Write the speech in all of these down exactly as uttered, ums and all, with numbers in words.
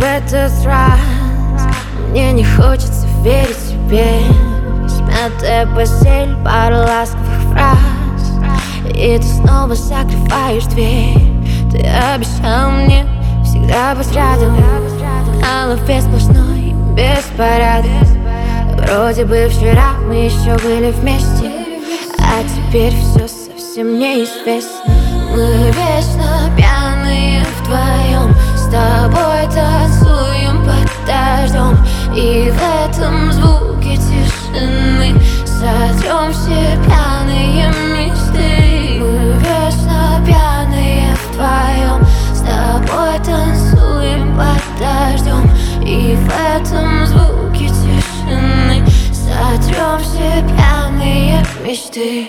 этот раз мне не хочется верить тебе. Смятая постель, пару ласковых фраз, и ты снова закрываешь дверь. Ты обещал мне всегда быть рядом, а в голове сплошной беспорядок. Вроде бы вчера мы еще были вместе, а теперь все совсем неизвестно. Мы вечно пьяные вдвоем, с тобой танцуем под дождем, и в этом звуке тишины сотрем все пьяные мечты. Мы вечно пьяные вдвоем, с тобой танцуем под дождем, и в этом звуке тишины сотрем все пьяные мечты.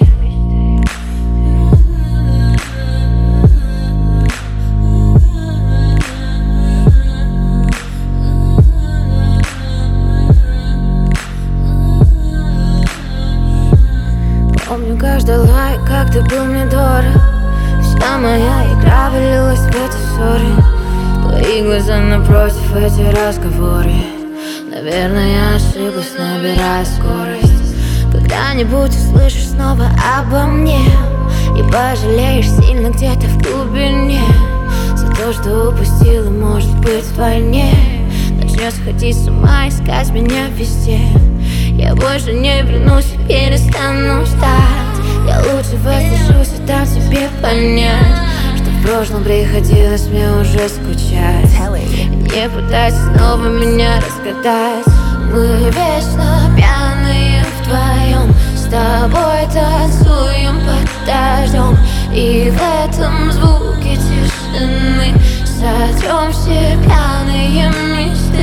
Помню каждый лайк, как ты был мне дорог. Вся моя игра вылилась в эти ссоры. Твои глаза напротив, эти разговоры. Наверное, я ошиблась, набирая скорость. Когда-нибудь услышишь снова обо мне и пожалеешь сильно где-то в глубине за то, что упустила, может быть, вдвойне. Начнешь сходить с ума, искать меня везде. Я больше не вернусь и перестану ждать. Я лучше воздержусь и дам тебе понять, что в прошлом приходилось мне уже скучать. Не пытайся снова меня разгадать. Мы вечно пьяные вдвоем, с тобой танцуем под дождем, и в этом звуке тишины сотрем все пьяные мечты.